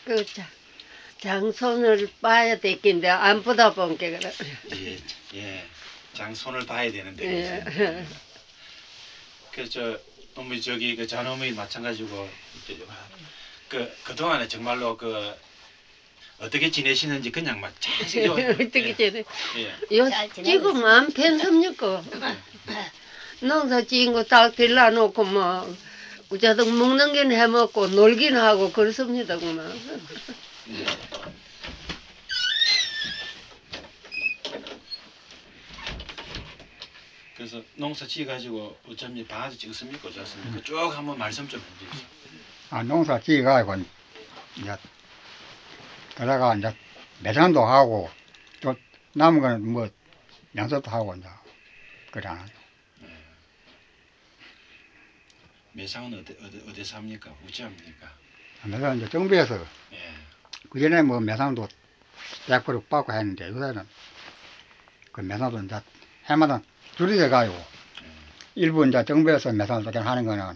그 장손을 봐야 되겠는데 안 보다 보니까 그래. 예, 예. 장손을 봐야 되는데. 예. 그저 어머니 저기 그 잔어머니 마찬가지고 그동안에 정말로 어떻게 지내시는지 그냥 막 자세히 어떻게 지내? 예. 요 지금 안 편섭니까? 농사 지은 거 딱 들러놓고 뭐 우자동 먹는 긴 해먹고 놀긴 하고 그렇습니다 그만. 그래서 농사 지어가지고 어쩌면 방아지 찍었습니까 어쩌습니까? 쭉 한번 말씀 좀 해주세요. 아, 농사 지어가지고 이제 그러다가 이제 매장도 하고 또 남은 거는 뭐 양서도 하고 이제 그러나. 매상은 어디 삽니까? 우찌합니까? 매상 이제 정부에서 예. 그 전에 뭐 매상도 100% 받고 했는데 요새는 그 매상도 이제 해마다 줄이져 가지고 일부 이제 정부에서 매상을 하는 거는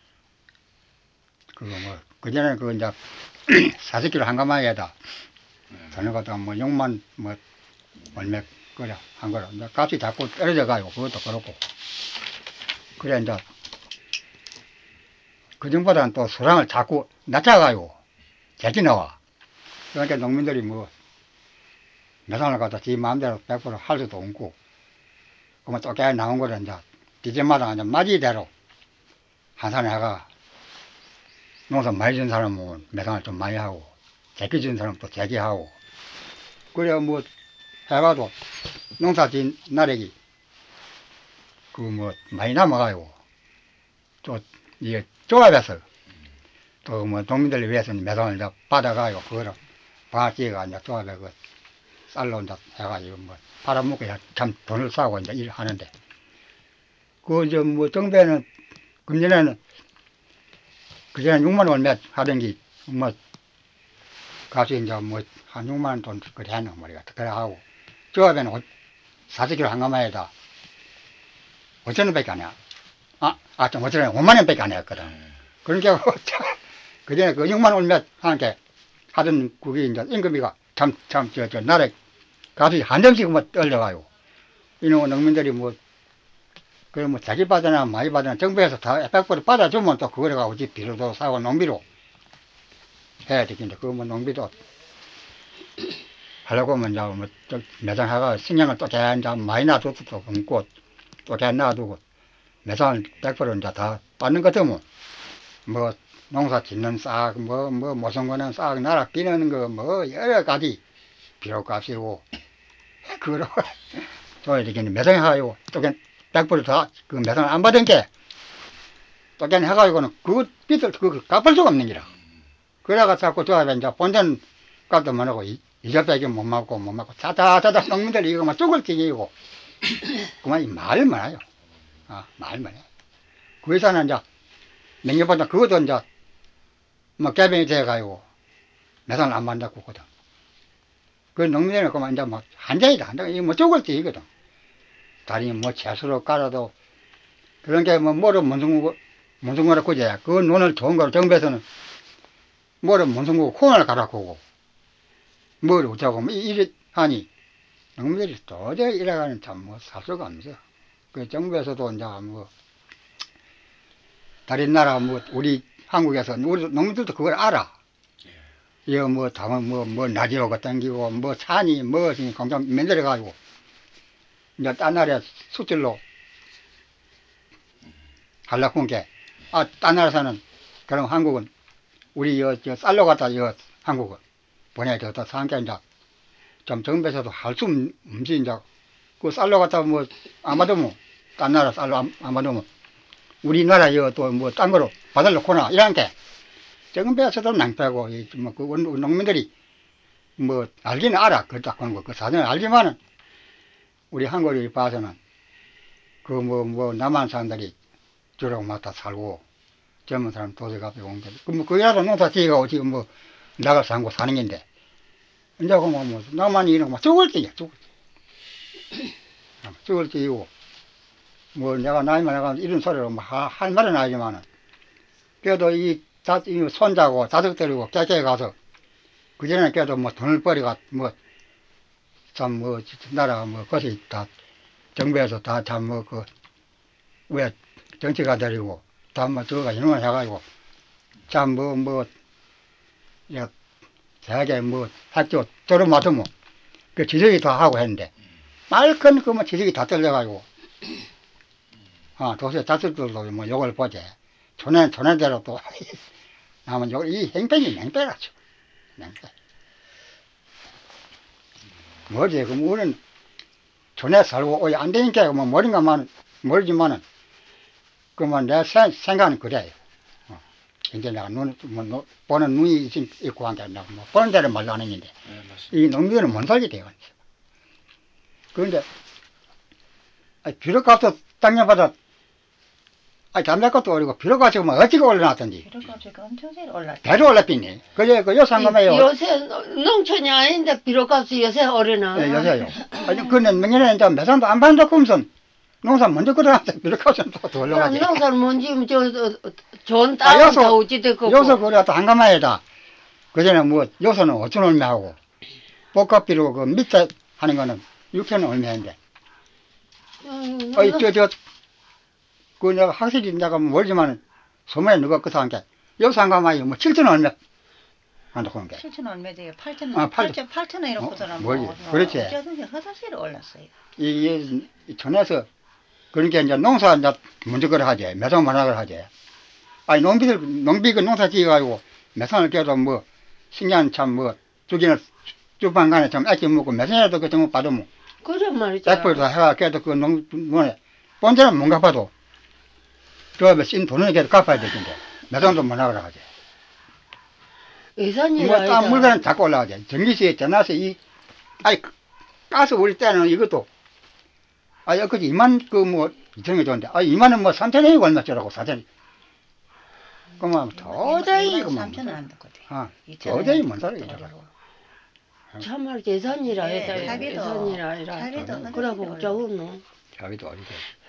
그거 뭐 그전에는 그 이제 40kg 한 가마에다 돈을 갖다가 뭐 6만 뭐 얼마 그래 한 거라 이제 값이 자꾸 떨어져 가지고 그것도 그렇고 그래 이제 그전보다는 또 수량을 자꾸 낮춰가지고 재기 나와. 그러니까 농민들이 뭐 매상을 갖다 지 마음대로 100%할 수도 없고 그러면 또 깨 나온 거를 이제 디제마다 이제 맞이대로 한산에 해가 농사 많이 진 사람은 매상을 좀 많이 하고 재기 진 사람은 또 재기하고 그래 뭐 해가도 농사 진 나력이 그 뭐 많이 남아가지고 또 이게 조합해서 또 뭐 농민들을 위해서 매상을 이제 받아가지고 그거를 방아찌가 이제 조합해 그 쌀로 이제 해가지고 뭐 팔아먹고 참 돈을 싸고 이제 일을 하는데 그 이제 뭐 정부에는 금년에는 그전에 6만 원 얼마 하던 게 뭐 값이 이제 뭐 한 6만 원 돈 그래 하는 말이야. 그래 하고 조합에는 40kg 한 가마에다 5천 원밖에 안 해. 좀 5천 원 5만 원밖에 안 했거든. 그러니까 그전에 그 6만 원 얼마 하는 게 하던 그게 이제 임금비가 저 나라 값이 한 점씩 뭐 떨려가요. 이놈의 농민들이 뭐 그래 뭐 자기 받으나 많이 받으나 정부에서 다 100% 받아주면 또 그거를 가고 비료도 사고 농비로 해야 되겠는데 그거 뭐 농비도 하려고 하면 이제 뭐 매장해가 신경을 또 계속 이제 많이 놔둬도 또 없고 또 계속 놔두고 매장을 100% 이제 다 받는 것 같으면 뭐 농사 짓는 싹 뭐 모성 거는 싹 나라 비는 거 뭐 여러 가지 비료값이고 그거로 줘야 되겠네. 매장해가지고 또 그냥 100%다 그 매장을 안 받은 게 또 그냥 해가지고는 그 빚을 그 갚을 수가 없는 기라. 그래가 자꾸 조합에 이제 본전 값도 못 하고 이자밖에 못 맞고 자다자다 농민들이 이거 막 죽을 지경이고 그만 말을 많아요. 말을 많아요. 그 회사는 이제 냉겨보다 그것도 이제 뭐 개병이 돼가지고 매상을 안 받는다고 하거든. 그 농민들은 그만 이제 막 한장이다 한장 이거 뭐 죽을 지이거든. 다리 뭐 채수로 깔아도 그런 게 뭐 뭐로 문성거라 그제 그 논을 좋은 거로 정부에서는 뭐로 문성고 콩을 갈아보고 뭘 어쩌고 뭐 이래 하니 농민들이 도저히 이래가는 참 뭐 살 수가 없어. 그 정부에서도 이제 뭐 다른 나라 뭐 우리 한국에서 우리 농민들도 그걸 알아. 이거 뭐 다만 뭐 나지오가 당기고 뭐 산이 무엇이 공장 만들어 가지고 이제 딴 나라에 수출로 하려고 한 게 딴 나라에서는 그럼 한국은 우리 저 쌀로 갖다 한국은 보내줘서 산게 이제 좀 정부에서도 할 수 없지 이제 그 쌀로 갖다 뭐 안 받으면 딴 나라 쌀로 안 받으면 우리나라 이거 또 뭐 딴 거로 받으려고나 이런 게 정부에서도 낭패고 뭐그 농민들이 뭐 알기는 알아 그 딱 그런 거그 사정을 알지만은 우리 한국에 봐서는 그 뭐 남한 사람들이 주로 맡아 살고 젊은 사람 도시 값에 온 게 그 뭐 그이라도 농사 지어가고 지금 뭐 나가 살고 사는 건데 이제 그뭐 남한이 이런 거 죽을 지야 죽을 지이고 뭐 내가 나이 많아가 이런 소리로 뭐 할 말은 아니지만은 그래도 이 손자고 자식 데리고 깨깨 가서 그전에 깨도 뭐 돈을 벌이가 뭐 참 뭐 나라가 뭐 그것이 다 정부에서 다 참 뭐 그 왜 정치가 되리고 다 뭐 저가 이놈을 해가지고 참 야 대학에 뭐 학교 들어맞으면 그 지적이 다 하고 했는데 말큰 그뭐 지적이 다 떨려가지고 도시에 자식들도 뭐 욕을 보지 촌애대로 또 하면 이 행패는 맹패라죠. 맹패. 뭐지? 그럼 우리는 촌에 살고 안 되니까 뭐 머리가만 멀지만은 그러면 내 생각은 그래요. 이제 내가 보는 눈이 있고 한게 아니라 뭐 보는 대로 말로 하는 건데 이 농민들은 못 살게 돼요. 그런데 비료값도 땅값보다 담배값도 오르고 비료값이 뭐 어찌게 올라놨던지 비료값이 엄청 제일 올랐죠. 배로 올랐겠니. 그게 그 요상금에요. 요새 농촌이 아닌데 비료값이 요새 오르나. 네, 요새요. 아니 그는 명년에 이제 매산도 안 받는다고 하면서 농사 먼저 끌어놨어. 비료값은 또 올라가지. 농사를 먼저 좋은 땅은 다 어찌 됐고. 요새 그래 또 한가마에다 그전에 뭐 요새는 5천 얼마 하고 복합비료 그 밑에 하는 거는 6천 얼마인데. 그 내가 확실히 내가 멀지만 소문에 누가 그 사람께 여기서 한가마에 뭐 7천 얼마 한다고 하는 게. 7천 얼마 돼요. 8천 원 이렇게 보더라고. 뭐지? 그렇지. 어쩌든지 허다시로 올랐어요. 이 전에서 그러니까 이제 농사 이제 먼저 그래 하지. 매상 만학을 하지. 아니 농비가 농사 지어가지고 매상을 깨도 뭐 신기한 참 뭐 주기는 주방간에 좀 아끼 먹고 매상이라도 그 정도 받으면 그래 말이죠. 100불도 해가 깨도 그 농에 본전은 못 갚아도 저 쓴 돈은 계속 갚아야 되는데 매상도 만학을 하지. 예산이라. 뭐 물건은 자꾸 올라가지. 전기세에 전화세 가스 우리 때는 이것도 그지 2만 뭐 2천원이 줬는데 2만원 뭐 3천원이 얼마 주라고 4천원. 그만 도저히 그만. 3천원 한다 거지. 도저히 못 살아 이래가. 참말 예산이라 해다. 차비도 예산이라 해라. 그러고 어쩌겠노. 자기도 어리고.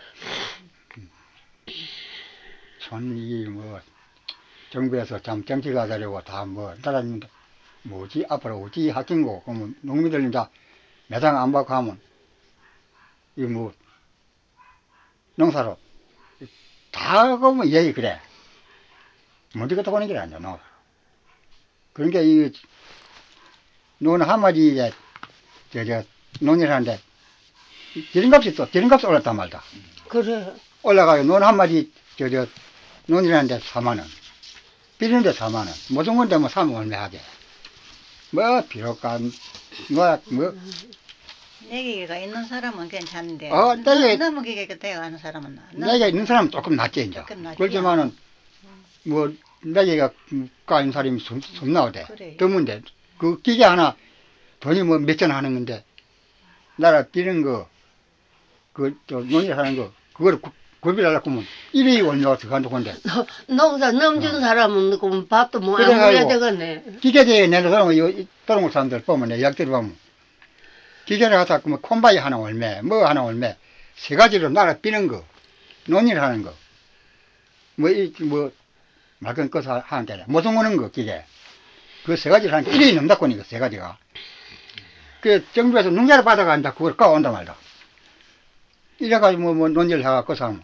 촌이 뭐 정부에서 참 정치가 되려고 다 뭐 따랐는데 뭐지 앞으로 어찌 하긴고 그러면 농민들 이제 매장 안 받고 하면 이 뭐 농사로 다 그러면 얘기 그래. 먼저 또 오는 게 아니야 농사. 그러니까 이 논 한마디 이제 논일 하는데 기름값이 올랐단 말이다. 그래. 올라가요. 논 한마디 논일 하는데 4만원. 비리는데 4만원. 무슨 건데 뭐 사면 얼마 하게. 뭐 비료값 뭐 내기가 있는 사람은 괜찮은데 너무 기계가 돼가는 사람은 내가 있는 사람은 조금 낫지 이제. 그렇지만은 뭐 내가 까인 사람이 숨 나오대. 드문데 그 기계 하나 돈이 뭐 몇 천 하는 건데 나라 비는 거 논일 하는 거 그거를 구비하려고 하면 1위 얼마가 들어간다고 하는데 농사 넘준 사람은 그 밥도 뭐 안 먹어야 되겠네. 기계대에 내려가면 들어온 사람들 보면 이야기들 보면 기계를 갖다 그 콤바이 하나 얼마 뭐 하나 얼마 세 가지로 나라 비는 거 논일 하는 거 뭐 말건 꺼서 하는 게 아니라 모종 오는 거 기계 그 세 가지를 하는 게 1위 넘다고 하니까 세 가지가 그 정부에서 농자를 받아간다 그걸 까온다 말다 이래가지고 뭐 논일 해갖고 사면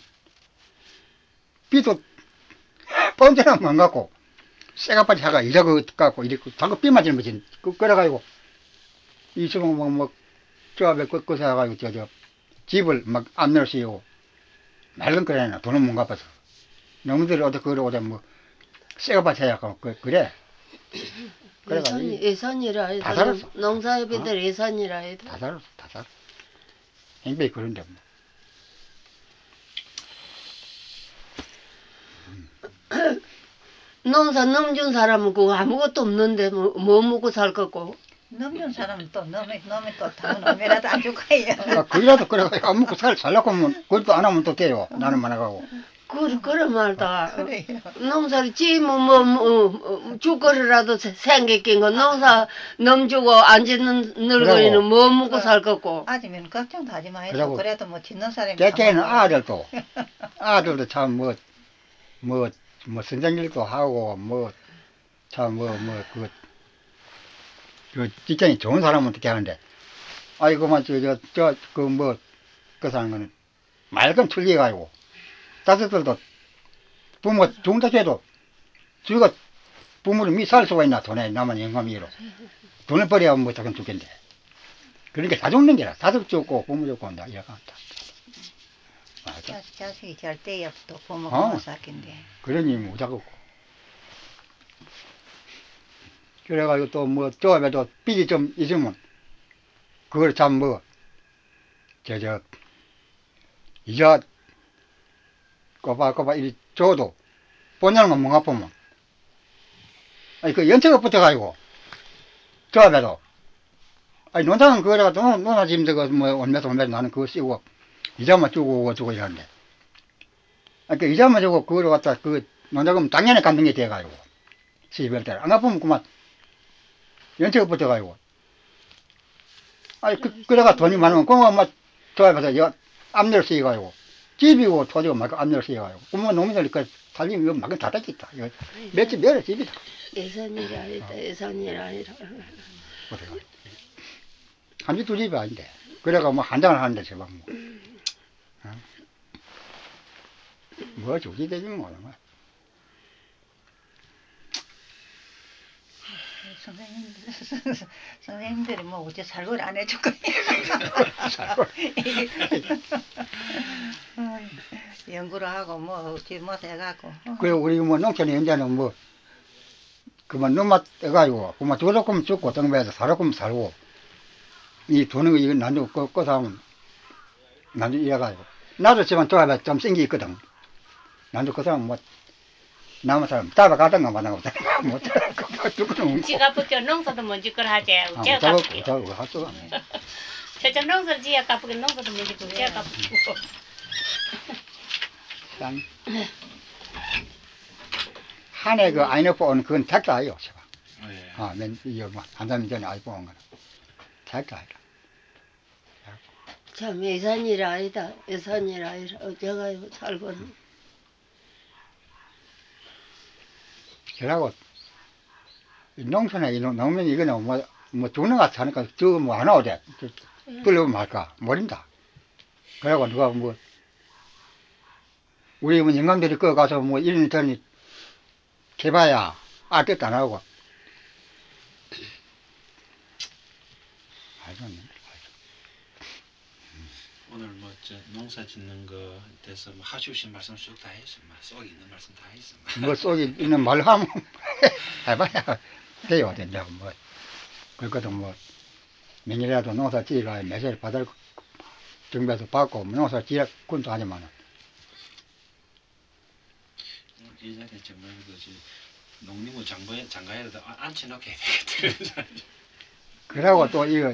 비도 본전은 못 갖고 쇠가빠지 해가 이자고 갖고 이렇게 자꾸 비 맞는 거지 그래가지고 이승은 저 앞에 끝에 해가지고 집을 막 안 넣을 수 있고 말건 그래나 돈은 못 갚아서 농민들이 어디 그래 오자 뭐 쇠가빠지 해갖고 그래 예산이라 해도 다 살았어. 농사협의들 예산이라 해도 다 살았어. 행복이 그런데 뭐. 농사 넘준 사람은 그거 아무것도 없는데 뭐 먹고 살 거고. 넘준 사람은 또 넘이 또 다은 얼마라도 안 줄 거예요. 그래도 그래 안 먹고 살려고 하면 그것도 안 하면 또 돼요. 나는 만나가고. 그래 말다. 그래요. 농사를 지으면 죽거리라도 생겼긴 거 농사 넘주고 안 짓는 늙은이는 뭐 먹고 살 거고. 아니면 걱정도 하지 마요. 그래도 뭐 짓는 사람이 걔는 아들도 참 선생일도 하고 그 그 직장이 좋은 사람은 어떻게 하는데, 아이고만 그 사는 거는 말건 틀려가지고 자식들도 부모 중독해도 주가 부모를 미살 수가 있나 돈에 나만 영감이로 돈을 버려야 뭐 저건 죽겠는데. 그러니까 다 죽는 게라. 자식 죽고 부모 죽고 한다 이렇게 한다. 맞아. 자식이 잘 때야 또 부모가 못 살긴데. 그러니 못하고. 그래가지고 또 뭐 조합에도 빚이 좀 있으면 그걸 참 뭐 이자 꼬박꼬박 이리 줘도 본연은 건 못 갚으면 아니 그 연체가 붙어가지고 조합에도 아니 논장은 그거라도 논아 짐들 뭐 얼마서 나는 그거 쓰고 이자만 주고 이러는데 아니 그 이자만 주고 그걸 갖다 그 논장은 당연히 갚는 게 돼가지고 시집할 때 안 갚으면 그만 연체가 붙어가지고 아니 그래가 돈이 많으면 그거 막 조합에서 압력을 쓰여가지고 집이고 토지고 막 압력을 쓰여가지고 그러면 농민들이 그 살림 이거 막 다 뺏겼다. 몇집 몇에 집이다. 예산일 아니다. 예산일 아니라. 한 집 두 집이 아닌데. 그래가 뭐 한 장을 하는데 제발 뭐. 뭐 조지 되지 뭐. 선생님들이 뭐 어째 살벌 안 해줄 거야. 연구를 하고 뭐 어찌 못 해갖고. 그래 우리 뭐 농촌에 현재는 뭐 그만 눈맛 떠가지고 그만 두로금 죽고 등배에서 살로금 살고 이 돈은 이거 나도 꺼서 하면 나도 이래가지고 나도 지금 조합에 좀 생기 있거든. 나도 그 사람 뭐 남은 사람 따라가던가 마나가 못 따라가. 지가 붙여 농사도 먼저 걸 하지. 제가 갚고 할 수가 없네. 저쪽 농사 지야 갚고 농사도 먼저 걸 제가 갚고. 한해 그 아이너폰 그건 택도 아니요. 예. 아, 맨 이거 뭐 한 달 전에 아이폰 온 거는 택도 아니라. 참 예산일 아니다. 예산일 아니라 어쩌가 살고는. 그러고 농촌에 이런 농민 이거는 뭐 죽는 거 같이 하니까 저거 뭐 안 오대. 끌려오면 말까 모른다. 그러고 누가 뭐 우리 뭐 영감들이 거 가서 뭐 이런 전이 개봐야 아뜻도 안 하고. 알겠네. 오늘 뭐 농사 짓는 거 대해서 뭐 하시오신 말씀 쭉 다 했어. 쏙 있는 말씀 다 했어. 뭐 속에 있는 말 하면 해봐야 돼요. 된다고 뭐. 그것도 뭐 명일이라도 농사 지으라 매실 받을 정부에서 받고 농사 지을 군도 하지만은. 이 자리에 정말 그지 농림부 장관에도 앉혀놓게 되겠다. 그러고 또 이거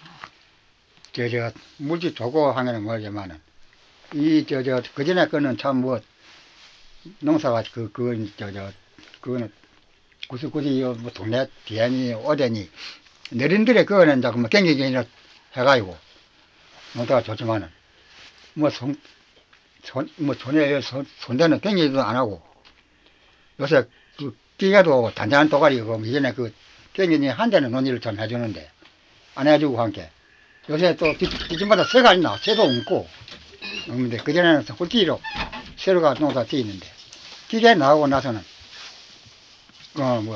물질 좋고 하는 모르지만은 그 전에 거는 참 뭐 농사가 그거는 구석구석 뭐 동네 뒤에니 오대니 내린들에 그거는 이제 뭐 경기전이라 해가지고 농사가 좋지만은 뭐 손에 손대는 경기도 안 하고 요새 그 기계도 단단한 도가리고 이전에 그 경기전이 한 대는 논의를 좀 해주는데 안 해주고 함께 요새 또 뒤집마다 새가 있나 새도 없고 없는데 그전에는 홀기로 새로가 농사 지었는데 기계 나오고 나서는 뭐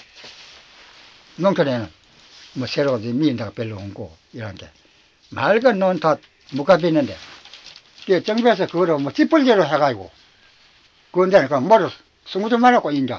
농촌에는 뭐 새로 미인 데가 별로 없고 이런 게 맑은 논 다 묵가비 있는데 그 정부에서 그거를 뭐 찌뿔개로 해가지고 그런데 그 뭐를 스무 좀 말았고 인자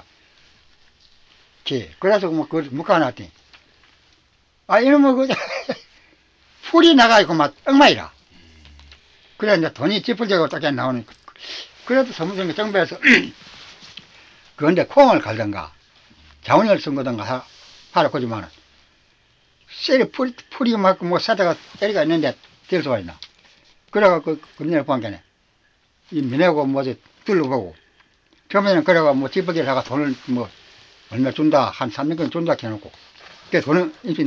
그래서 뭐 그걸 묵가놨더니 아 이놈의 그 풀이 나가지고 막 엉망이라 그래 이제 돈이 찌뿔개로 딱 나오니까 그래도 사무총회 정부에서 그런데 콩을 갈든가 자원을 쓴 거든가 하라 그러지만은 쎄리 풀이 막 뭐 사다가 때리가 있는데 될 수가 있나. 그래갖고 금년에 보니까 이 미네고 뭐지 둘러보고 처음에는 그래가 뭐 찌뿌기를 하가 돈을 뭐 얼마 준다 한 3년간 준다 해놓고 그 돈은 이제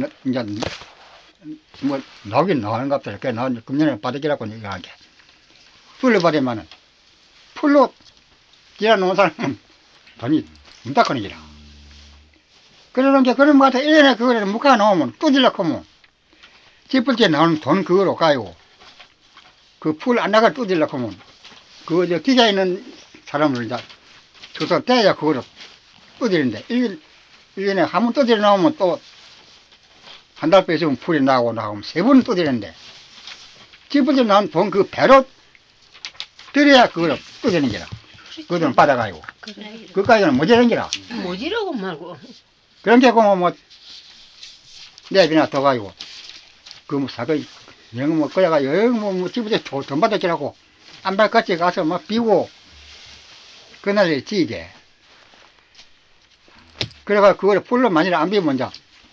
뭐 나오긴 나오는 것 같더라. 그 나온 금년에 받으기라고 얘기한 게 둘러버리면은 풀로 기라 놓은 사람은 돈이 문탁하는 기라. 그러는 게 그런 거 같아. 1년에 그거를 묶어 놓으면 뚜질라고 하면 짚을 때 나오는 돈 그거로 가요. 그 풀 안 나가 뚜질라고 하면 그 저 기자 있는 사람을 이제 저서 떼야 그거로 뚜지는데 1년에 한 번 뚜질 나오면 또 한 달 빼주면 풀이 나오면 세 번 뚜지는데 짚을 때 나온 돈 그 배로 들여야 그거로 뚜지는 게라. 그 돈 받아가요. 그까지는 모자란 게라. 뭐지라고 말고. 그런 게 뭐 내비나 더 가지고 그 뭐 사건 영 뭐 그래가 영뭐 집에 돈 받았지라고 안발 같이 가서 막 비고 그날에 지게 그래가 그거를 풀로 만일 안 비면 이제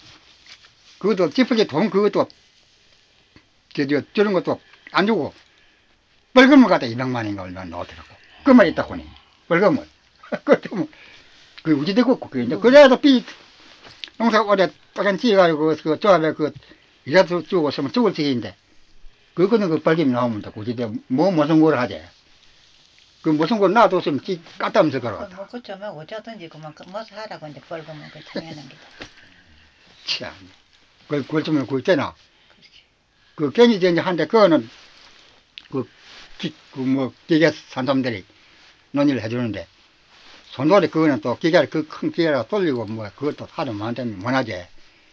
그것도 집에 돈 그것도 저 주는 것도 안 주고 벌금을 갖다 200만인가 얼마 넣더라고 그 말이 있다고니 벌금을 그것도 뭐그 우지되고 없고 그래도 비 농사 오래 빠간 지어가지고 그 조합에 그 이자도 주고 있으면 죽을 지인데 그거는 그 벌금이 나오면 또 굳이 뭐 무슨 걸 하지 그 무슨 걸 놔뒀으면 지 까다면서 걸어갔다 뭐 그쯤에 어쩌든지 그만 뭐 하라고 이제 벌금은 그 당연한 게 참 그걸 좀 그랬잖아 그 괜히 이제 한데 그거는 그 뭐 기계 산사람들이 논의를 해주는데 손놀이 그거는 또 기계를 그 큰 기계를 돌리고 뭐 그것도 하도 많다면 못하지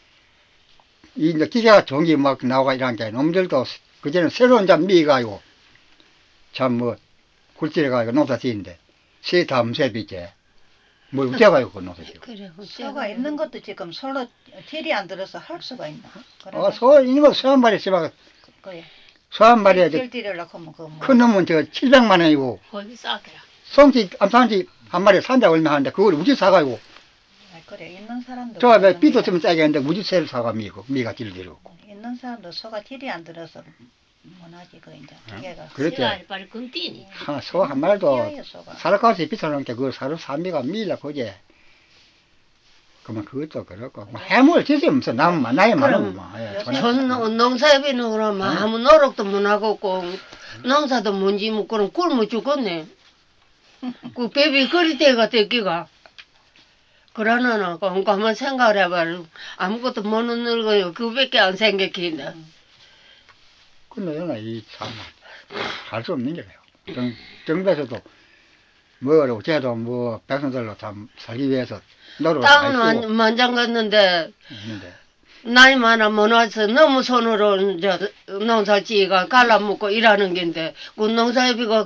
이 이제 기계가 전기 막 나오고 이런 게 놈들도 그전에 새로운 잡 미가요 참 뭐 굴질해가지고 농사 지는데 새 다음 새비지 뭘 어째가요 그 농사 지고 그래. 소가 있는 것도 지금 솔로 딜이 안 들어서 할 수가 있나 소 있는 거 소 한 마리 씨발 그래 소 한 마리에 딜이려고 하면 그 큰 놈은 저 700만 원이고 거기 싸더라. 송치 암산치 한 마리에 산자 얼마 하는데 그걸 우지 사가지고 그래 있는 사람도 저 앞에 삐도 좀 짜게 했는데 우지 새를 사가 미가 딜들고 있는 사람도 소가 딜이 안 들어서 못하지 그 이제 기계가 그렇지 시간이 빨리 금띠니. 소 한 마리도 뛰어요, 소가. 살아가서 비싸놓게 그 사료 산미가 밀라 그제 그러면 그것도 그렇고 뭐 해물 짓으면 무슨 남 나이 많으면 뭐 전 농사비는 그러면 아무 노력도 못 하고 꼭 농사도 못 지면 그럼 굶어 죽겠네. 그 베비 그리 때가 됐기가. 그러나는 곰곰한 생각을 해봐라. 아무것도 못 늙어요. 그밖에 안 생겼긴데. 근데 연아 이참할수 없는 게래요 정부에서도 뭐라고 쟤도 뭐 백성들로 참 살기 위해서 노력을 많이 쓰고 땅은 만장갔는데 있는데 나이 많아 못 와서 너무 손으로 이제 농사지가 갈라먹고 일하는 건데 그 농사비가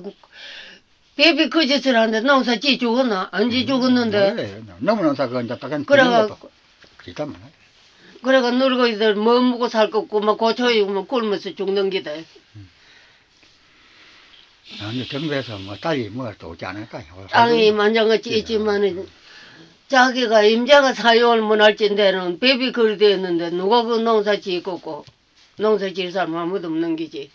베비 그 짓을 하는데 농사지 죽었나? 안 지 죽었는데 너무 농사 그 이제 딱한 그래가 그렇다면 그래가 늙어 이들 뭐 먹고 살 거 없고 막 고초이고 뭐 굶어서 죽는 기다. 이제 정부에서 뭐 딸이 뭐또 오지 않을까 땅이 만장같이 있지만은 자기가 임자가 사용을 못할진 데는 베비 그리 됐는데 누가 그 농사 짓고 농사 지을 사람 아무도 없는 기지.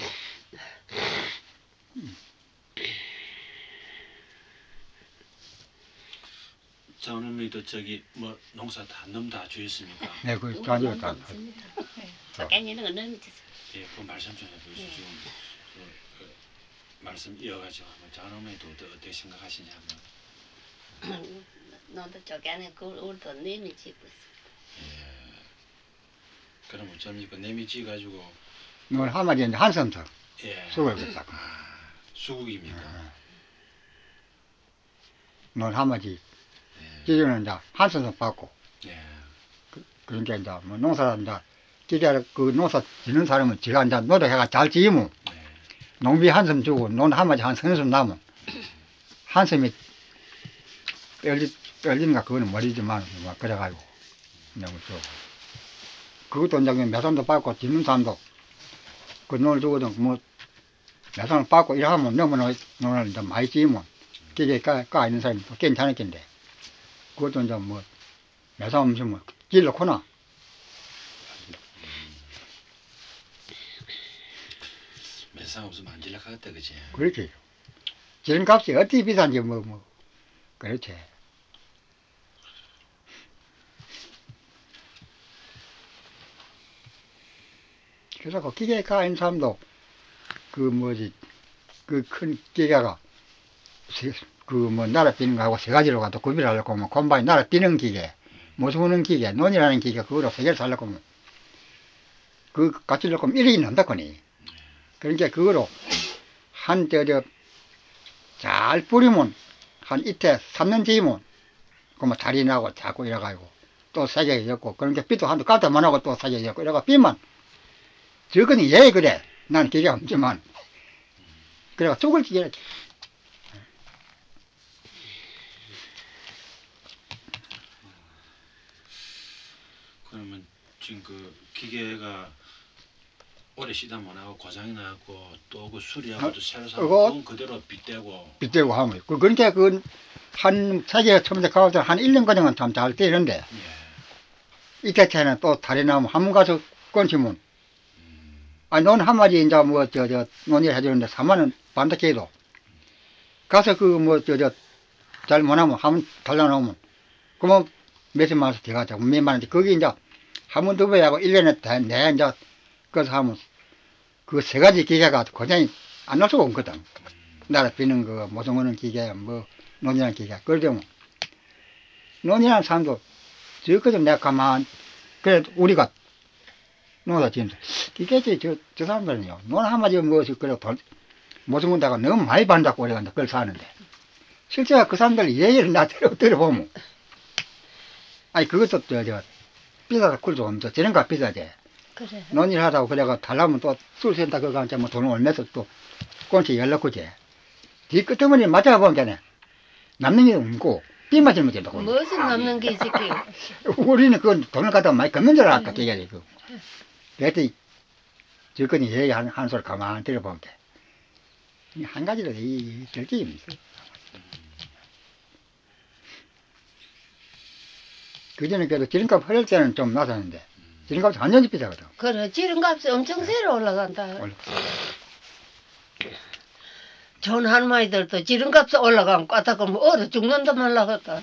자 오늘도 저기 뭐 농사 다 너무 다 주셨습니까? 네, 그 자주 다. 저까지는 건 너무 예, 그 말씀 좀 해보시죠. 지금 그 말씀 이어가지고 한번 장어머니도 어떻게 생각하시냐 한번. 너도 저기 안에 그 우리도 내미 짓고 있어. 그럼 어쩝니까 내미지 가지고 뭐 한마디 이제 한섬서 예. 수고를 했다. 수국입니까? 넌 한마디 기계는 이제 한섬서 받고 예. 그러니까 이제 뭐 농사를 이제 기계 그 농사 짓는 사람은 지가 이제 노력해가 잘 지으면 농비 한섬 주고 논 한마디 한 서너 섬 나면 한섬이 뺄린가 그거는 머리지만 뭐 그래가지고 너무 줘. 그것도 이제 매산도 받고 짓는 사람도 그 논을 주거든 뭐 매산을 받고 일하면 너무 논을 이제 많이 지으면 기계 까 있는 사람이 또 괜찮았겠는데 그것도 이제 뭐 매산 없이 뭐 길러코나 매상 없으면 안 질락하겠다 그지? 그렇지. 기름값이 어떻게 비싼지 뭐 그렇지. 그래서 그 기계 가 있는 사람도 그 뭐지 그 큰 기계가 그 뭐 날아 뛰는 거하고 세 가지로 가도 구별하려고 하면 콤바인 날아 뛰는 기계 모성하는 기계, 논이라는 기계 그거로 세계를 살려고 하면 그 가치려고 하면 1억이 넘다거니. 그러니까 그거로 잘 뿌리면 한 이때 3년 뒤면 그러면 달이 나고 자꾸 이래가지고 또 세계에 엮고 그러니까 빛도 한도 까다만 하고 또 세계에 엮고 이래가 빛만 저거는 예 그래. 나는 기계가 없지만 그래가 쪽을 기계 그러면 지금 그 기계가 오래 쓰다 못하고 고장이 나고 또 그 수리하고도 새로 사고 그건 그대로 빗대고 하면 그러니까 그 한 세계에 처음에 가고 한 1년 가량은 참 잘 되는데 이때 차에는 또 달이 나면 한 번 가서 건치면 아니 논 한 마리 이제 뭐 논일 해주는데 3만 원 반대게도 가서 그 뭐 잘 못하면 한 번 달라 나오면 그러면 몇십만 원씩 들어가자고 몇만 원씩 거기 이제 한 번 더 배하고 1년에 내 이제 그래서 하면 그 세 가지 기계가 고장이 안 날 수가 없거든. 나라 비는 거 모성하는 기계 뭐 논이라는 기계 그러면 논이라는 사람도 저거좀 내가 가만 그래 우리가 농사 지는데 기계지 저 사람들은요 논 한 마디 뭐지 그래 모성한다고 너무 많이 받는다고 그래 그걸 사는데 실제로 그 사람들 얘기를 나 들어보면 아니 그것도 비싸다 꿀도 없어 저런 거 비싸지. 그래. 논일 하다고 그래가 달라면 또 술 센다 그거 한테 뭐 돈을 올면서 또 꼰치 연락하지. 뒤 끝머리 맞아보면 남는 게 없고 비 맞으면 된다고. 무슨 남는 게 있을게요. 우리는 그 돈을 갖다가 많이 걷는 줄 알았다 얘기하지. 그랬더니 저건이 얘기 하는 소리 가만히 들어보면 한 가지로 될 게 없어. 그전에 그래도 기름값 흐를 때는 좀 낮았는데 기름값이 완전히 비싸거든. 그래, 기름값이 엄청 세로 올라간다. 전 할머니들도 기름값이 올라가면 까딱하면 얼어 죽는다 말라겠다.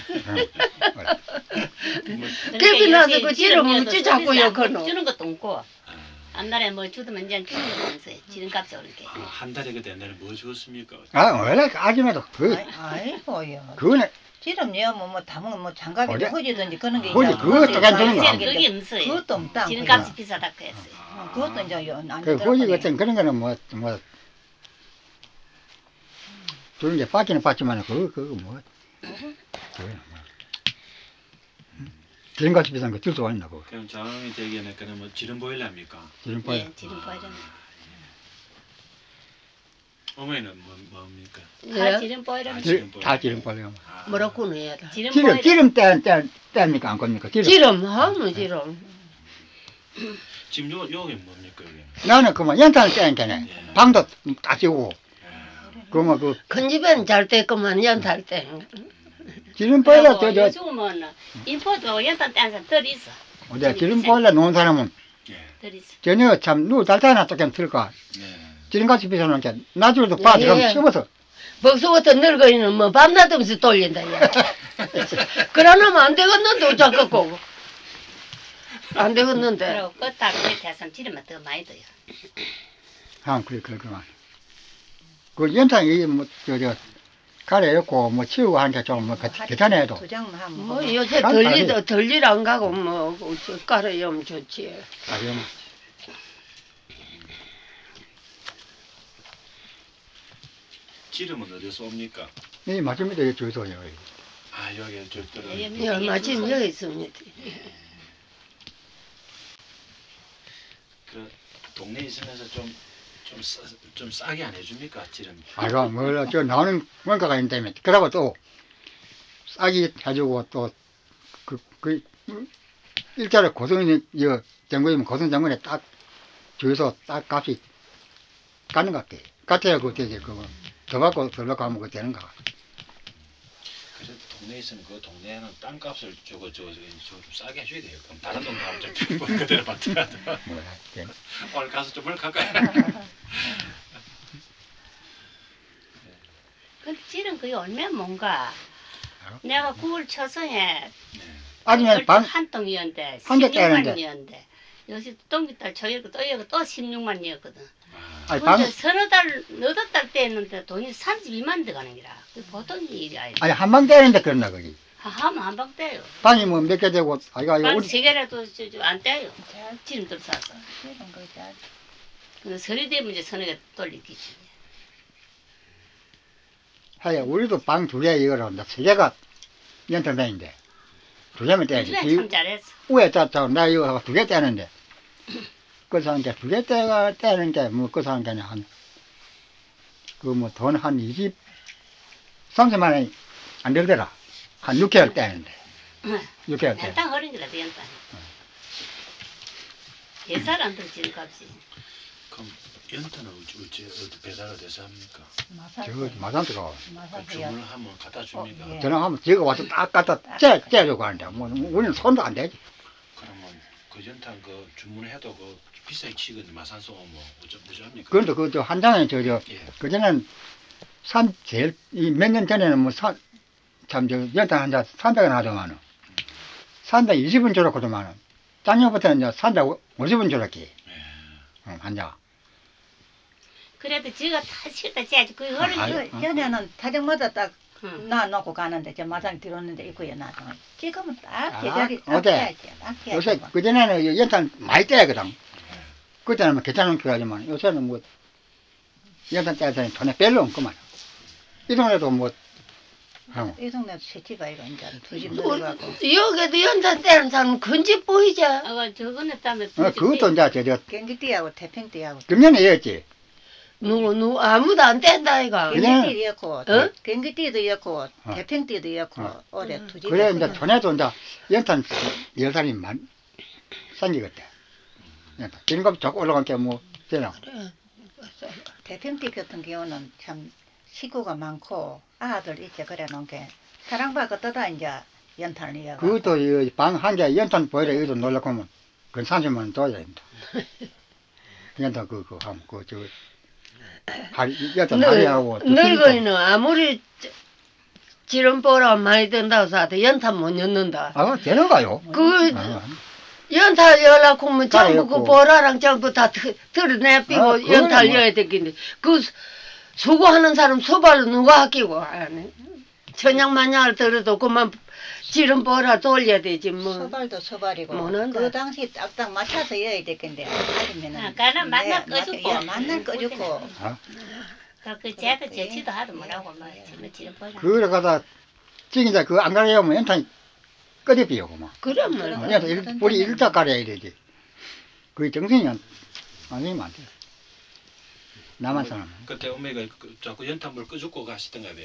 개비 나서 그 기름 어찌 자꾸 욕하노. 주는 것도 없고 한 달에 뭐 주면 이제 주는 것도 없어요. 기름값이 오르게. 한 달에 그 옛날에 뭐 주었습니까? 원래 아줌마도 아이고요. 그거는 지름 내면 뭐 담은 뭐 장갑이 허지든지 그런 게 허지, 그것도 괜찮은 거. 그게 없어요. 그것도 없다. 기름값이 비싸다고 했어요. 그것도 이제 안 그 허지 같은 그런 거는 뭐 주는 게 빠지는 빠지만 그거 뭐 기름값이 비싼 거 줄 수가 있나 그거. 그럼 장흥이 되기에는 그냥 뭐 지름 보일랍니까? 기름 빠져. 예, 지름 보이려면. 어머니는 뭡니까? 다 지름 보이려면. 다 기름 빠져. 뭐라고 해야 돼. 지름 보이려. 기름 뗀니까 안 겁니까? 기름 하면 기름. 지금 요게 뭡니까 여기? 나는 그만 연탄을 떼니까 방도 따지고 그만 큰 집에는 잘 떼고만 연탈 때. 기름 빠져 요즘은 인포도 연탄 딴 사람 덜 있어. 어디 기름 빠져 놓은 사람은 덜 있어. 전혀 참 누구 달달나 조금 들까. 기름값이 비싸는 게 나중에도 빠지면 씹어서. 벌써부터 늙어이는 뭐 밤낮없이 돌린다 야. 그러나면 안 되겠는데 어쩌겠고. 안 되겠는데. 그리고 껐다 그에 대해서 지름만 더 많이 더요. 그래. 그 연탄이 뭐 가래였고 뭐 치우고 하니까 좀 뭐 괜찮아도. 뭐 요새 덜일 안 가고 뭐 가래염 좋지. 지름은 어디서 옵니까? 이 마침에도 여기 주소요. 여기 예, 마침 여기 있습니다. 그 동네에 있으면서 좀 싸게 안 해줍니까 지름? 아이고 몰라 저 나오는 뭔가가 있다며. 그러고 또 싸게 해주고 또 그 일자로 고성이 정부이면 고성 정원에 딱 주소 딱 값이 가는 것 같아. 같아야 그 되지 그거 더 받고 더 받고 하면 그 되는 거. 그래도 동네에 있으면 그 동네에는 땅값을 좀 싸게 해줘야 돼요. 그럼 다른 동네 가면 좀 그대로 받더라도 오늘 가서 좀 가까이. 근데 지름 그게 얼마나 뭔가. 내가 9월 초성에 아니면 한 동이었는데 한 개 떼는데. 16만이었는데 요새 동기달 저기고 또 여기 또 16만이었거든. 아니 근데 서너 달, 너댓 달 떼었는데 돈이 32만 들어가는 기라. 그 보통 일이 아니야. 아니 한방 떼는데 그런다 거기. 하면 한방 떼요. 방이 뭐 몇 개 되고 아이가 방 우리 3개라도 안 떼요. 지름들 사서. 이런 거 잘. 근데 설이 되면 이제 서너개 돌리기지. 하여 우리도 방 2개 이거로 이제 3개가 연탄방인데 2개면 떼야지. 요즘에 참 잘했어. 위에 짜 나 이거 2개 떼는데 그 사람 게 2개 떼는 게 뭐 그 사람 게는 한 그 뭐 돈 한 20, 30만 원이 안 들더라. 한 6개월 떼는데 6개월 떼. 연탄 어린 거라도 연탄. 예살 안 들지는 값이. 그럼 연탄은 어디 배달을 돼서 합니까? 저 마산트가 그 주문하면 갖다 줍니까? 예. 전화하면 지가 와서 딱 갖다 째려고 하는데 뭐 우리는 손도 안 대지. 그러면 그 연탄 그 주문해도 그 비싸게 치거든 마산소 뭐 어쩌합니까? 그런데 그 한 장에 예. 그전에는 제일 몇 년 전에는 뭐 참 저 연탄 한 장 300원 하더만은 320원 줄었거든만은 작년부터는 이제 350원 줄었기. 한 장. 그래도 지가 다 싫다 째지 그 어른 아유. 전에는 타정마다 딱 응. 놔놓고 가는데 저 마당 들어오는데 입구에 놔둬. 지금은 딱 아, 제자리 딱 어때? 해야지. 딱 해야지. 요새 그전에는 연탄 많이 떼거든. 그때는 뭐 괜찮은 표하지만 요새는 뭐 연탄 떼야 되니 돈에 별로 없구만. 이 동네도 뭐 이 동네 새치가 이거 이제 두집 또 들어가고. 여기도 연탄 떼는 사람 큰집 보이자. 아가 저거는 땀에 그것도 이제 저 경기띠하고 태평띠하고. 금년에 이었지. 누구 아무도 안 뗀다 이가. 그냥- 경기띠도 있고, 어? 경기띠도 있고, 태평띠도 있고, 올해 두 집. 그래 이제 돈에도 이제 연탄 10살이 생기겠대. 연탄. 지금 자꾸 올라간 게 뭐 되나? 태평띠 같은 경우는 참 식구가 많고 아들 있지 그래 놓은 게 사랑받고 떠다 이제 연탄을 이어가. 그것도 방 한 개 연탄 보이래 이것도 놀라고 하면 그건 30만 원 줘야 된다. 연탄 그거 하면 그저 연탄 할인하고 늙어이는 아무리 지름 보라 많이 든다고 사도 연탄 못 엮는다. 아 되는가요? 그 아, 연탄 열라고 하면 전부 엮고. 그 보라랑 전부 다 들어내비고 아, 그거는 연탄 뭐. 열어야 되겠는데 그 수고하는 사람 소발로 누가 아끼고 하네. 천냥만냥을 들어도 그만 지름 보라 돌려야 되지 뭐. 소발도 소발이고 뭐는데? 그 당시 딱딱 맞춰서 이어야 되겠는데 아니면은 아까는 만날 꺼주고. 만날 꺼주고 아. 그 쟤도 제치도 하도 못하고 막 지금 보자. 그걸 갖다 지금 그 안 가려면 연탄 꺼내비요 그만. 그러면 우리 일자 가려야 되지. 그게 정신이 아니면 안 돼. 남한 사람. 그때 어머니가 자꾸 연탄불 끄죽고 가시던가 봐요.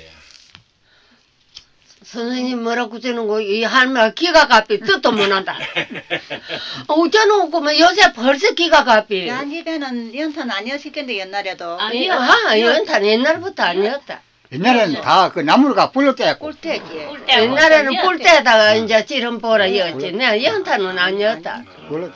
선생님 뭐라고 저는 거 이 할머니가 기가 가삐 뜻도 못한다. 어쩌는 거면 요새 벌써 기가 가삐. 한 집에는 연탄 아니었을텐데 옛날에도 연탄 옛날부터 아니었다. 옛날에는 다 그 나무가 불로 떼고 꿀때지. 옛날에는 꿀 뿔 때다가 이제 지름 보라 였지. 내 연탄은 아니었다. 불로.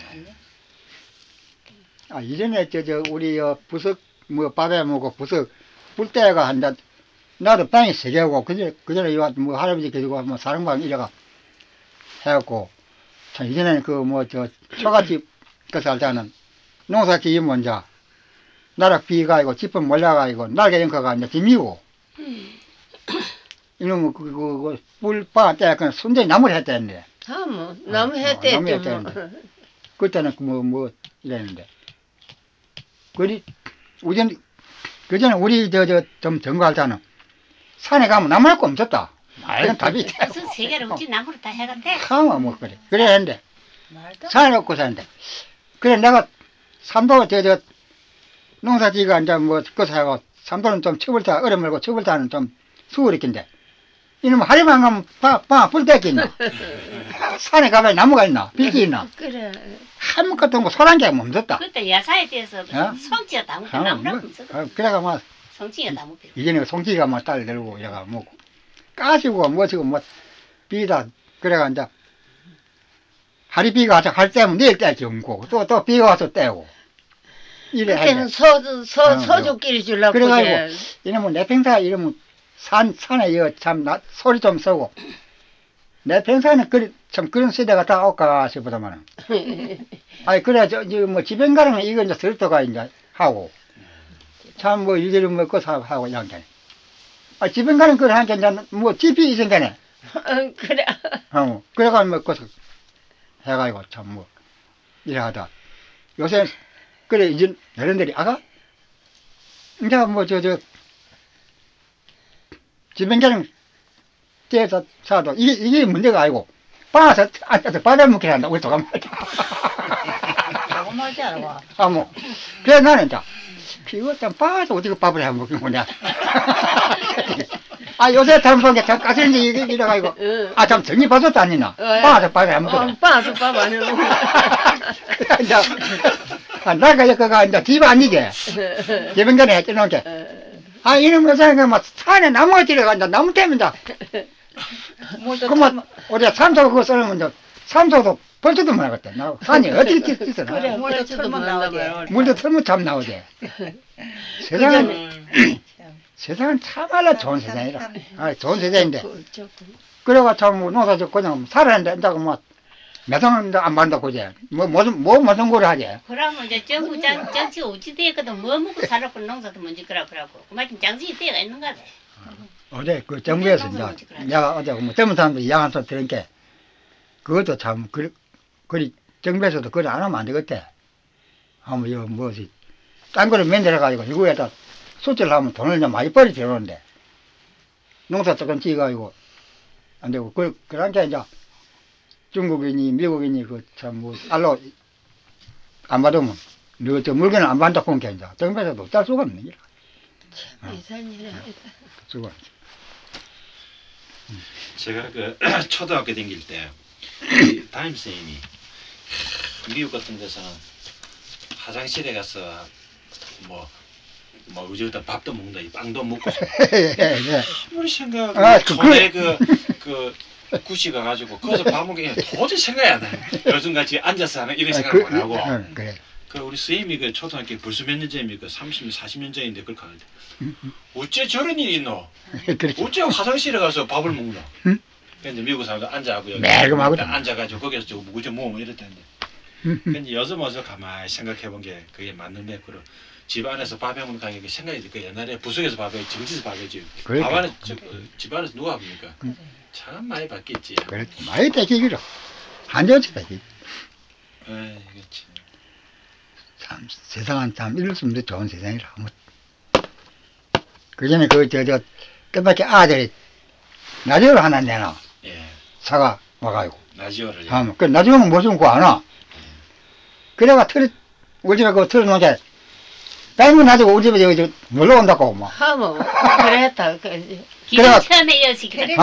아 이전에 저 우리 부석 뭐 밥에 먹고 부석 불 때가 한다. 나도 빵이 3개고 그전에 뭐 할아버지 계시고 뭐 사랑방 이래가 해갖고 참 이전에는 그 뭐 저 초가집 그 살 때는 농사짓기 먼저 나락 비가지고 지퍼 몰려가지고 날개 연커가 이제 dim이고 이놈은 그 불빠 때 그냥 순전히 나무를 했다는데 뭐 나무 나무 했대 뭐. 했다는데 그때는 뭐 이랬는데 그리 우전 그전에 우리 좀 점거할 때는 산에 가면 나무 할 거 없었다. 이건 답이 돼. 무슨 세 개를 어찌 나무를 다 해갔대? 하마 뭐 그래 했는데 말도 산에 없고 사는데 그래 내가 삼도 저 농사지가 이제 뭐 그거 하고 삼도는 좀 첩을타 얼어물고 첩을타는 좀 수월했긴데 이놈 하루만 가면 불 떼겠나 산에 가면 나무가 있나 빌기 있나 그래. 아무것도 없고 소란 게 없었다. 그때 야사에 대해서 성지가 다 먹고 나무라고 없어. 그래가 뭐 성지가 다 먹고. 이전에 송지가 뭐 딸 들고 얘가 뭐 까시고 뭐지고 뭐 비다 그래가 이제 하리비가 와서 할 때면 내일 떼지 없고 또 비가 와서 떼고 이래 그때는 하는데 소주끼리 주려고 그래가지고 그래. 이러면 내 평사 이러면 산에 이거 참 소리 좀 쓰고 내 평사는 참 그런 시대가 다 올까 싶더만은 아니 그래 뭐 집행 가는 이거 이제 설도가 이제 하고 참 뭐 이리저리 뭐 그거 하고 양게 아 집행 가는 걸 하니까 이제 뭐 집이 있으니까네 그래. 그래가 뭐 그래서 해가지고 참 뭐 일하다 요새 그래 이제 어른들이 아가 이제 뭐 지병자는 떼서 사도 이게 문제가 아니고 빠서 앉아서 바다 먹기를 한다 우리 도감 조금 하지 않아. 뭐 그래 나는 자 피고 좀 빠서 어디가 밥을 해 먹는 거냐 요새 잘못한 게참 까슬지 이래가지고 참 정리 봐서도 아니나 빠서 밥을 해 먹거든 빠서 밥 안 해 먹어. 이제 나가 그가 이제 집 아니게 지병전에 했던 게 이놈의 생각 막 산에 나무가 들어간다 나무 때문에 그만 우리가 삼소 그거 쓰면 이제 삼소도 벌써도 못 하겠다. 나 산이 어떻게 뛰었나? 그래, 물도 털면 나오지. 물도 털면 참 나오지. 세상은 참말로 좋은 세상이라. 좋은 세상인데. 그래가 참 농사도 그냥 살아는데 이제 뭐몇 안 받는다 그지. 무슨 거를 하지. 그러면 이제 정부 정치 오지대거든 뭐 먹고 살았고 농사도 먼저 그러고 그만큼 정치 때가 있는 거다. 어제 그 정부에서 이제 내가 어제 뭐 젊은 사람들 이야기한 소리 들은 게 그것도 참 그리 정부에서도 그리 안 하면 안 되겠대. 하면 이거 뭐지 딴 거를 만들어가지고 이거에다 수출을 하면 돈을 좀 많이 벌이 들어오는데 농사 조금 지어가지고 안 되고 그러니까 이제 중국인이 미국인이 그 참 뭐 알로 안 받으면 너저 물건을 안 받는다 보니까 이제 정부에서도 어쩔 수가 없는 거야. 수가 없어. 제가 그 초등학교 다닐 때 담임 선생님이 미국 같은 데서는 화장실에 가서 뭐 우리보다 밥도 먹는다, 빵도 먹고. 아무리 생각하고 촌에 그 구시 가가지고 거기서 밥 먹기 도저히 생각이 안 나요. 요즘같이 앉아서 하는 이런 생각 안 하고. 그래. 그 우리 선생님이 그 초등학교 벌써 몇 년 전입니까? 30년, 40년 전인데 그렇게 하는데 어째 저런 일이 있노? 어째 화장실에 가서 밥을 먹노? 근데 미국 사람들 앉아하고 여기 앉아가지고 거기서 저 무구저 뭐 이랬다는데. 근데 요즘 와서 가만히 생각해본 게 그게 맞는데 그럼 집 안에서 밥 해먹는 가격이 생각이 그 옛날에 부엌에서 밥해 정지에서 밥해지 밥 안에 집 안에서 누가 합니까? 참 많이 바뀌었지. 그래 많이 바뀌기로 한정치 바뀌. 이게 참 세상은 참 이럴 수 없는 좋은 세상이라. 그 전에 뜻밖의 아들이 라디오를 하나 내놔. 예. 사가 와가지고. 라디오를. 그 라디오는 무슨 거 아나? 그래가 우리 집에 그거 틀어놓게 뺑을 놔두고 우리 집에 여기 놀러 온다고 뭐. 그랬다. 기존 처음에 여시기다.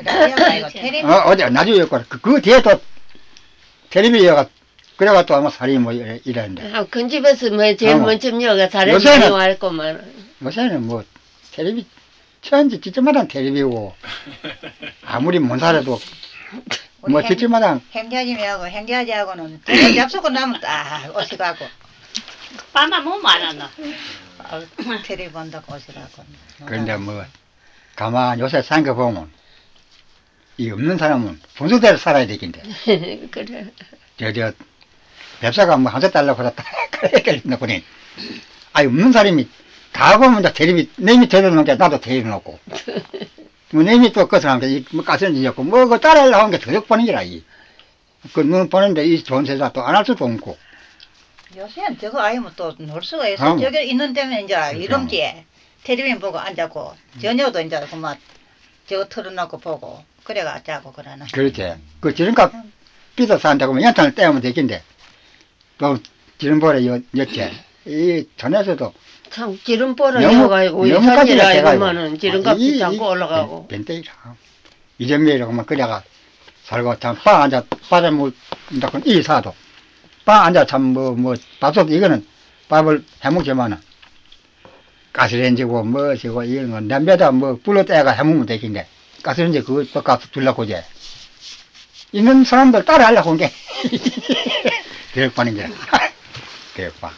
어제 라디오였고 그 뒤에 또 텔레비전가 그래가 또 아마 살이 뭐 이랬는데. 큰 집에서 뭐 제일 먼저 여가 살이 많이 왔구만. 요새는 뭐 천지 집집마다 텔레비고 아무리 못 살아도 뭐 집집마다 행자지하고는 텔레비 잡수고 나면 딱 오시가고 밥만 먹으면 안 하나. 텔레비 본다고 오시가고. 그런데 뭐 가만 요새 생각해보면 이 없는 사람은 분수대로 살아야 되긴데. 그래. 뱁사가 뭐 한자 달라고 하다 그래 보니 없는 사람이 다 보면 이제 텔레비 내미 들어놓은 게 나도 텔레비 놓고 뭐 내미 또 끝을 한 게 뭐 가스는 지었고 뭐 그거 따라하려고 한 게 더덕 보는 게라 그눈 보는데 이 좋은 세상 또 안 할 수도 없고 요새는 저거 아니면 또 놀 수가 있어. 저기 있는 데면 이제 이런게 텔레비전 보고 앉았고 저녁도 이제 그만 저거 틀어놓고 보고 그래가 자고 그러나. 그렇지. 그 지름값 비싸 산다고 하면 연탄을 떼면 되긴데 또 지름보래 였지. 이 전에서도 참 기름보라 여가지고 이산이라 이거면은 기름값이 자꾸 올라가고. 벤대이라 이전매라고 막 그래가 살고 참 빠 앉아 바닷물 이 사도 빠 앉아 참 뭐 밥솥 이거는 밥을 해먹지만은 가스레인지고 뭐지고 이런 건 냄비에다 뭐 불러 떼가 해먹으면 되긴데 가스레인지 그거 값 주려고 이제 있는 사람들 따라하려고 한 게 교육받는 게 교육받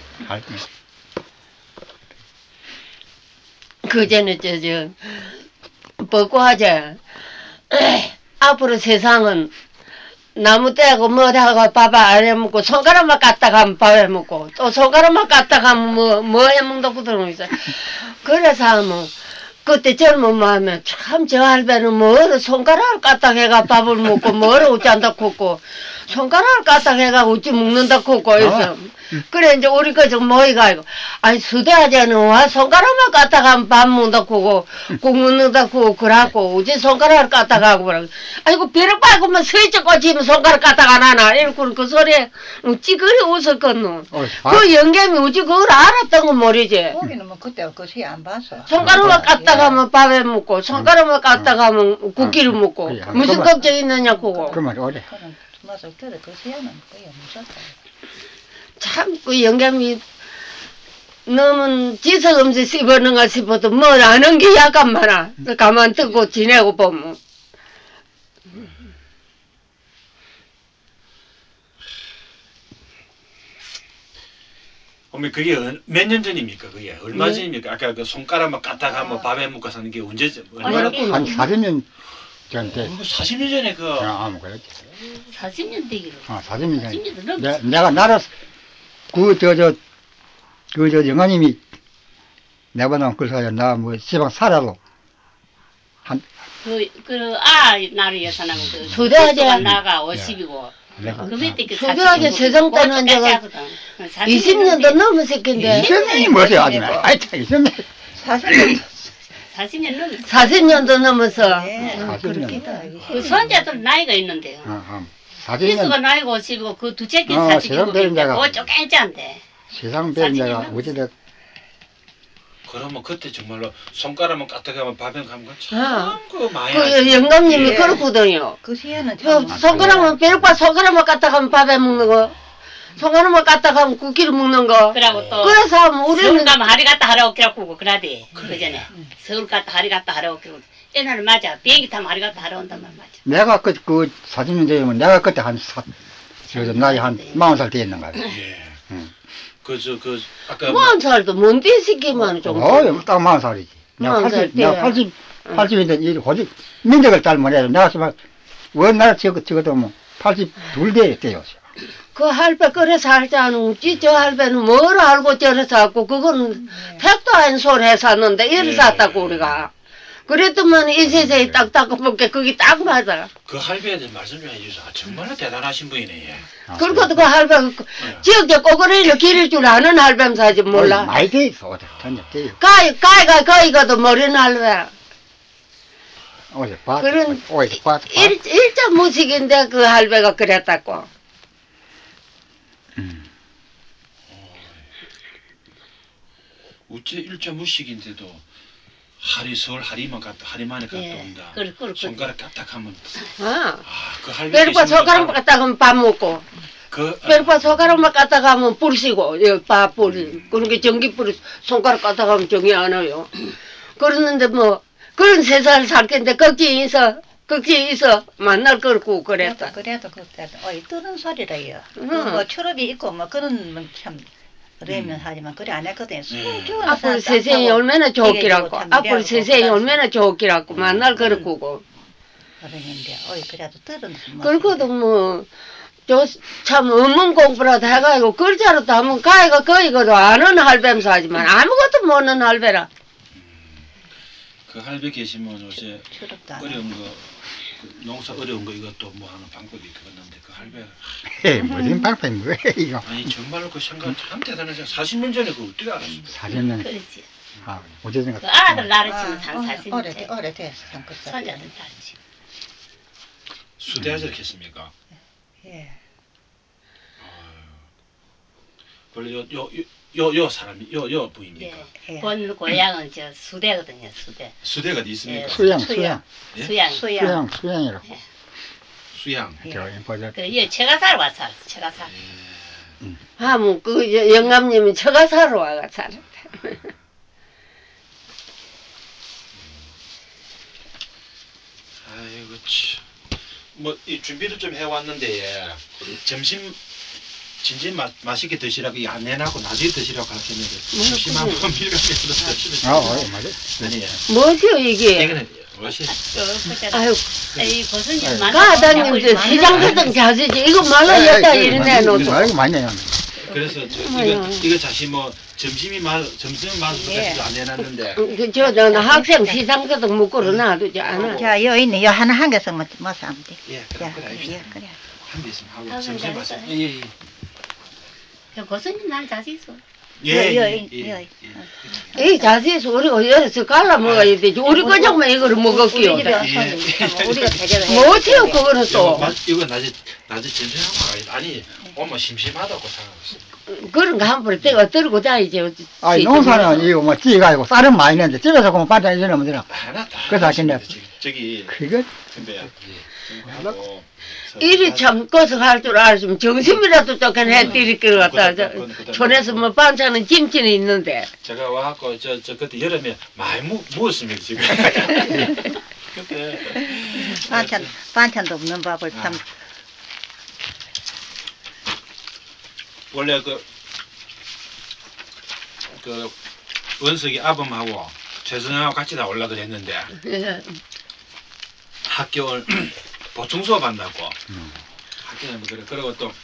그 전에 벚고하자 앞으로 세상은 나무 떼고 뭐 하고 밥 안 해먹고 손가락만 갖다 가면 밥 해먹고 또 손가락만 갖다 가면 뭐 해먹는다고 들은 거 있어. 그래서 하면 그때 젊은 마음에 참 저 할배는 뭐를 손가락을 까딱해가 밥을 먹고 뭐를 어쩐다 컸고 손가락을 까딱해가 어찌 먹는다 컸고 해서 그래 이제 우리 그저 모이가지고 아니 수대하자는 와 손가락만 까딱하면 밥 먹는다 크고 국 먹는다 크고 그러고 어찌 손가락을 까딱하고 그러고 아이고 벼락 밟으면 슬쩍 꽂히면 손가락 까딱 안 하나 이러고 그 소리에 찌그리 웃었거든. 그 영감이 어찌 그걸 알았던 건 모르지. 거기는 뭐 그때 그시 안 봤어. 손가락만 까딱하면 밥에 먹고 손가락만 까딱하면 국기를 먹고 무슨 걱정 있느냐 그거. 그 말이 오래. 그는 맞아. 그래 그시야는 거의 무섭다. 참 그 영감이 너무 지석 없이 씹어는가 싶어도 뭘 아는 게 약간 많아. 가만 듣고 지내고 보면. 어머니 그게 몇 년 전입니까? 그게 얼마 전입니까? 아까 그 손가락만 까딱하면 밥에 먹고 사는 게 언제죠? 얼마나 한 40년 전때. 40년 전에 그 뭐 그랬지. 40년 되기로. 40년 전에. 40년도 넘었어. 내가 나라 그 영화님이 내보다 그래서 나 뭐 시방 살아도 나를 예산하고 그 수대하자. 나가 50이고. 그 밑에 그 수대하게 세상 때는 제가 20년도 넘었을텐데 20년이 뭐지 아주 하여튼 20년 40년 넘었어. 40년도 넘어서 네. 40년. 그 손자들 나이가 있는데요. 40년 희수가 나이가 50이고 그 둘째 게 세상 49인데 배운자가 그거 쪼개짠데. 세상 배운자가 어찌됐 그러면 그때 정말로 손가락만 까딱하면 밥에 가면 아, 참그 많이 그 영감님이 예. 그렇거든요. 그시야는 그 참. 손가락만 벼락과 손가락만 까딱하면 밥에 먹는 거 손가락만 까딱하면 국기를 먹는 거 그러고 또 그래서 하면 우리는 서울 가면 하리 갔다 하러 오기라고 그러대. 그 전에 서울 갔다 하리 갔다 하러 오기로. 옛날에 맞아. 비행기 타면 하리 갔다 하러 온단 말 맞아. 내가 그 40년 전이면 내가 그때 나이 한 40살 되었는가 봐요. 예. 그 아까 40살도 뭔데 시키면 좀 딱 40살이지. 내가 40살 80인데 호주 민족을 잘 못해요. 내가 원나라 찍어도 뭐 82대 돼요. 그 할배 그래서 할자는 웃지 저 할배는 뭘 알고 저래서 하고 그건 택도 아닌 소리 해샀는데 이래 샀다고 우리가 그랬더만 이 세상에 딱 닦아볼게 그게 딱 맞아. 그 할배에 대해서 말씀 좀 해주세요. 정말로 대단하신 분이네. 예. 그리고도 그 할배가 지역적 꼬그리를 기를 줄 아는 할배면서지 몰라. 많이 돼 있어. 전혀 돼요. 가이가 거기가도 모르는 할배야. 어제 봤. 그런 어제 봤. 일자 무식인데 그 할배가 그랬다고. 어째 일자 무식인데도 서울 하리만에 갔다 온다. 손가락 까딱하면 그 할배 벼락과 손가락만 까딱하면 밥 먹고 벼락과 손가락만 까딱하면 불 쉬고 밥불 그러니까 전기불 손가락 까딱하면 정이 안 와요. 그러는데 뭐 그런 세상을 살겠는데 걱정이 있어 만날 거고 그랬다. 그래도 뜨는 소리라요. 뭐 초록이 있고 뭐 그런 참 그러면 하지만 그래 안 했거든요. 앞으로 세상이 얼마나 좋기라고 앞으로 세상이 얼마나 좋기라고 만날 거고 그러는데 그래도 들은 그리고도 뭐 참 없는 공부라도 해가지고 글자로도 하면 가이가 거이거도 아는 할배면서 하지만 아무것도 모르는 할배라. 그 할배 계시면 요새 어려운 거 농사 어려운 거 이것도 뭐 하는 방법이 그건데 그 할배가 무슨 방법이 뭐예요 이거. 아니 정말로 그 생각 참 대단하세요. 40년 전에 그거 어떻게 알았습니까? 40년. 그렇지. 어제든가. 그 아들 나르치면 40년. 오래됐어. 손자들 나르치. 수대하지 않겠습니까? 예. 원래 요 사람이 요 부입니까? 예. 본 고향은 저 수대거든요. 수대가 어디 있습니까? 수양. 예? 수양이라고. 수양. 그 체가사로 와서 체가사. 뭐 그 영감님이 처가사로 와가 살았다. 아이고 참. 뭐 이 준비를 좀 해왔는데 점심 진짜 맛있게 드시라고 안 내놔고 나중에 드시라고 하셨는데 점심 한번 밀가면서 드시면 맞아. 아니에요. 뭐죠 이게? 이거는 무엇이? 아유 이 버섯이 가다님들 시장 같은 자세지 이거 말라 여다 이러네 놓고. 말이 많네요. 그래서 이거 자신 뭐 점심이 맛을 안 해놨는데. 저는 학생 시상자도 먹고로 놔두지 않아. 자, 여 있네. 여 하나 한 개서 뭐 사면 돼. 예, 자, 그래. 그래. 한 개 있으면 하고 하고 점심 맛을. 있어요. 예. 저 고선님 난 자신 있어. 예. 이 자세에서 우리가 어려서 갈라 먹어야 되지. 우리 그냥만 이거를 먹을게요. 우리가 대접을 해. 못해요 그거는 또. 이거 낮에 점심하면 아니 엄마 심심하다고 생각했어. 그런 거 함부로 떼가 들고 다니지. 아니 농사는 이거 뭐 찌가지고 쌀은 많이 내는데 집에서 그만 반찬 이러면 되나? 하나 다. 그래서 하신대. 저기 그거 선배야. 하고 일이 참 고생할 줄 알았으면 점심이라도 조금 해드릴 것 같다. 촌에서 뭐 반찬은 김치는 있는데. 제가 와갖고 저 그때 여름에 많이 먹었습니다 지금. 그때 반찬도 없는 밥을 참. 원래 그 원석이 아범하고 최선영하고 같이 다 올라 그랬는데 학교 보충 수업 한다고 학교는 뭐 그래. 그리고 또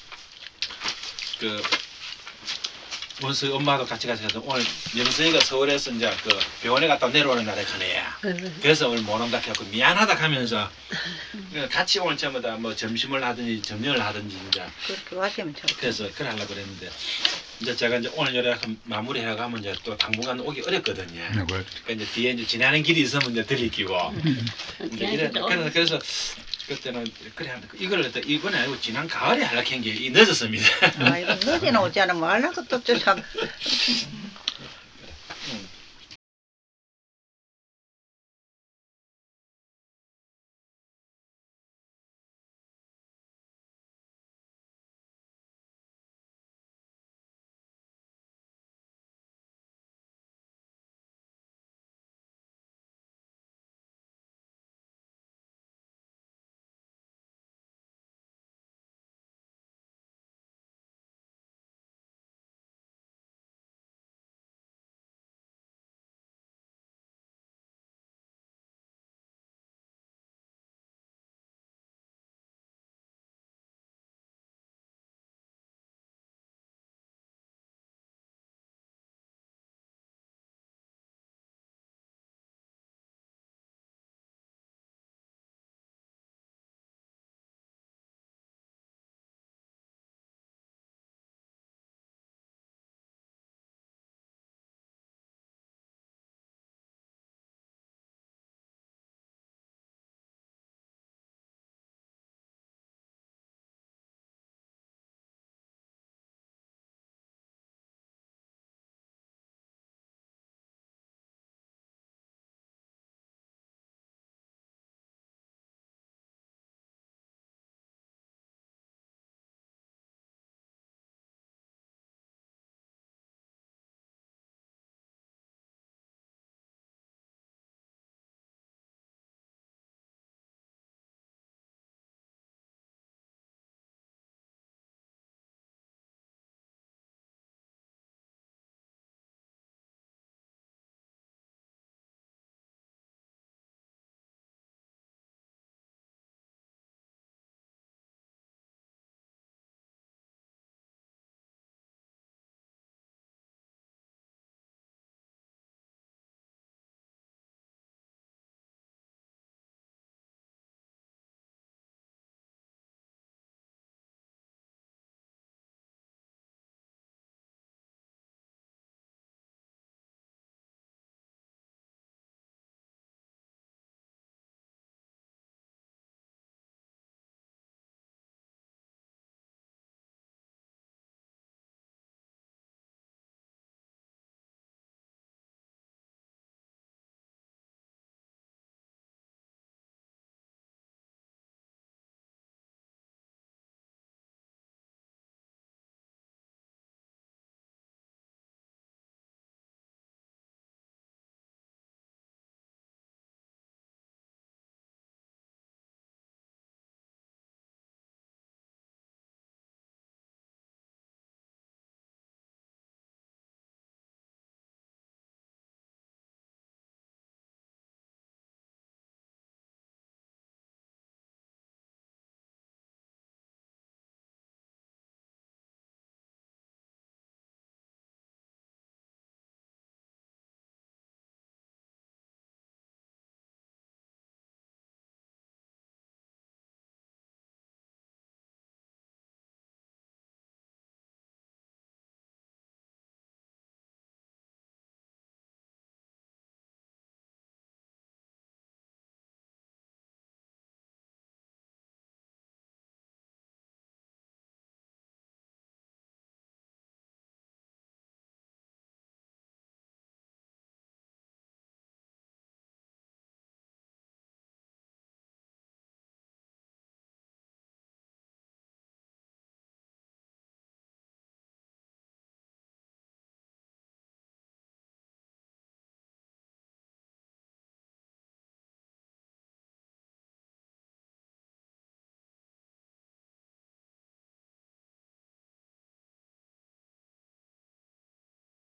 그 원석이 엄마도 같이 가서 오늘 명석이가 서울에서 이제 그 병원에 갔다 내려오는 날에 가네야. 그래서 오늘 못 온다 해갖고 미안하다 하면서 같이 오늘 전부 다 뭐 점심을 하든지 점심을 하든지 이제 그렇게 하시면 좋. 그래서 그래 하려고 그랬는데 이제 제가 이제 오늘 요래 마무리 해가면 이제 또 당분간 오기 어렵거든요. 그러니까 이제 뒤에 이제 지나는 길이 있으면 이제 들리기고 이제 이래 그래서 그때는 그래 이걸 이번에 아니고 지난 가을에 하려고 한 게 늦었습니다. 아, 이거 늦게는 오지 않으면 알라고 또 참.